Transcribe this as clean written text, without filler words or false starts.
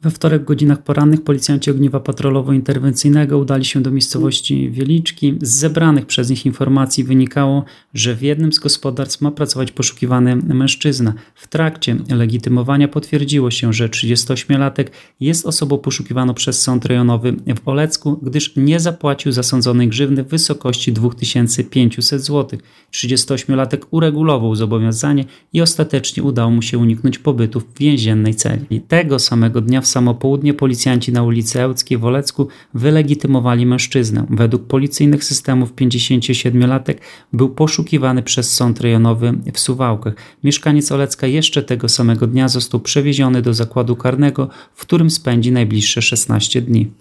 We wtorek w godzinach porannych policjanci ogniwa patrolowo-interwencyjnego udali się do miejscowości Wieliczki. Z zebranych przez nich informacji wynikało, że w jednym z gospodarstw ma pracować poszukiwany mężczyzna. W trakcie legitymowania potwierdziło się, że 38-latek jest osobą poszukiwaną przez Sąd Rejonowy w Olecku, gdyż nie zapłacił zasądzonej grzywny w wysokości 2500 zł. 38-latek uregulował zobowiązanie i ostatecznie udało mu się uniknąć pobytu w więziennej celi. Tego samego dnia w samo południe policjanci na ulicy Ełckiej w Olecku wylegitymowali mężczyznę. Według policyjnych systemów 57-latek był poszukiwany przez Sąd Rejonowy w Suwałkach. Mieszkaniec Olecka jeszcze tego samego dnia został przewieziony do zakładu karnego, w którym spędzi najbliższe 16 dni.